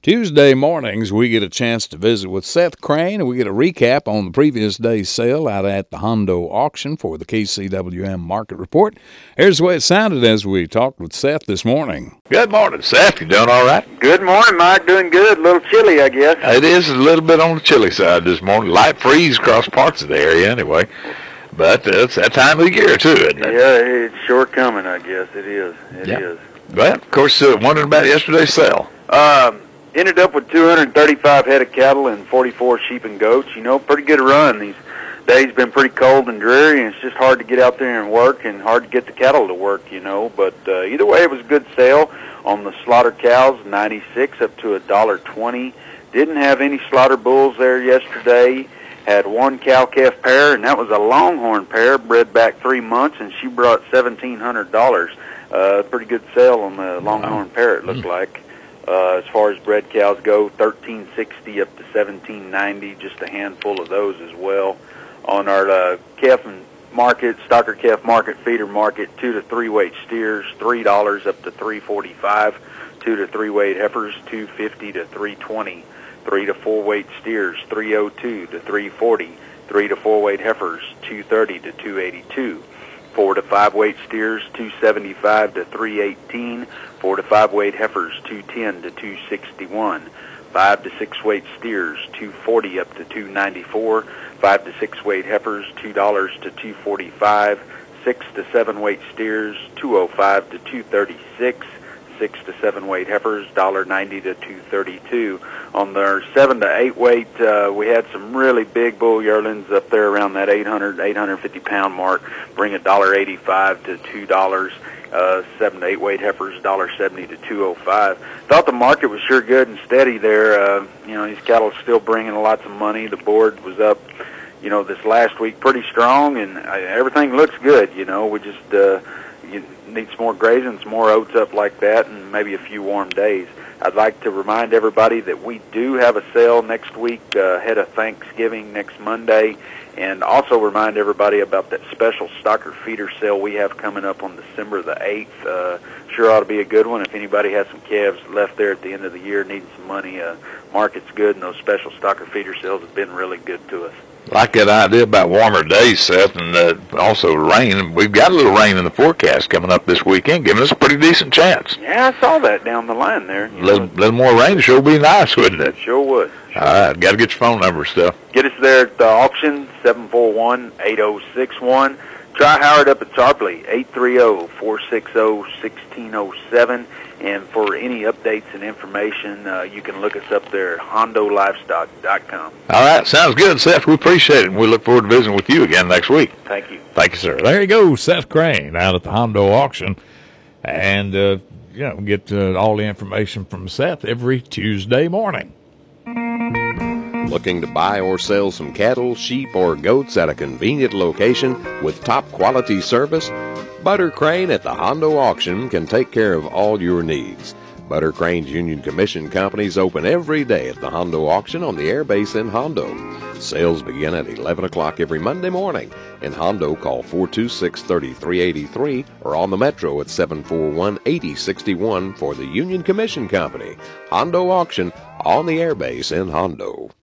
Tuesday mornings, we get a chance to visit with Seth Crane, and we get a recap on the previous day's sale out at the Hondo auction for the KCWM Market Report. Here's the way it sounded as we talked with Seth this morning. Good morning, Seth. You doing all right? Good morning, Mike. Doing good. A little chilly, I guess. It is a little bit on the chilly side this morning. Light freeze across parts of the area anyway. But it's that time of the year, too, isn't it? Yeah, it's sure coming, I guess. It is. It is. Well, of course, wondering about yesterday's sale. Ended up with 235 head of cattle and 44 sheep and goats. You know, pretty good run. These days been pretty cold and dreary, and it's just hard to get out there and work and hard to get the cattle to work, you know. But either way, it was a good sale on the slaughter cows, 96 up to $1.20. Didn't have any slaughter bulls there yesterday. Had one cow-calf pair, and that was a longhorn pair, bred back 3 months, and she brought $1,700. Pretty good sale on the longhorn pair, it looked like. As far as bred cows go, $13.60 up to $17.90, just a handful of those as well. On our calf and market, stocker calf market, feeder market, 2 to 3 weight steers, $3 up to $3.45. 2 to 3 weight heifers, $2.50 to $3.20. 3 to 4 weight steers, $3.02 to $3.40. 3 to 4 weight heifers, $2.30 to $2.82. 4 to 5 weight steers, $2.75 to $3.18. 4 to 5 weight heifers, $2.10 to $2.61. 5 to 6 weight steers, $2.40 up to $2.94. 5 to 6 weight heifers, $2 to $2.45. 6 to 7 weight steers, $2.05 to $2.36. 6 to 7 weight heifers, $1.90 to $2.32. On their 7 to 8 weight, we had some really big bull yearlings up there around that 850 pound mark, bring $1.85 to $2. 7 to 8 weight heifers, $1.70 to $2.05. Thought the market was sure good and steady there. You know, these cattle are still bringing lots of money. The board was up, you know, this last week pretty strong, and everything looks good. You know, we just you need some more grazing, some more oats up like that, and maybe a few warm days. I'd like to remind everybody that we do have a sale next week ahead of Thanksgiving next Monday, and also remind everybody about that special stocker feeder sale we have coming up on December the 8th. Sure ought to be a good one. If anybody has some calves left there at the end of the year needing some money, market's good, and those special stocker feeder sales have been really good to us. Like that idea about warmer days, Seth, and also rain. We've got a little rain in the forecast coming up this weekend, giving us a pretty decent chance. Yeah, I saw that down the line there. A little more rain sure be nice, wouldn't it? Sure would. All right, got to get your phone number, Steph. Get us there at the auction, 741-8061. Try Howard up at Tarpley, 830-460-1607. And for any updates and information, you can look us up there at HondoLivestock.com. All right, sounds good, Seth. We appreciate it, and we look forward to visiting with you again next week. Thank you. Thank you, sir. There you go, Seth Crane out at the Hondo auction. And, get all the information from Seth every Tuesday morning. Looking to buy or sell some cattle, sheep, or goats at a convenient location with top quality service? Butter Crane at the Hondo auction can take care of all your needs. Butter Crane's Union Commission companies open every day at the Hondo auction on the airbase in Hondo. Sales begin at 11 o'clock every Monday morning. In Hondo, call 426-3383 or on the Metro at 741-8061 for the Union Commission Company. Hondo auction on the airbase in Hondo.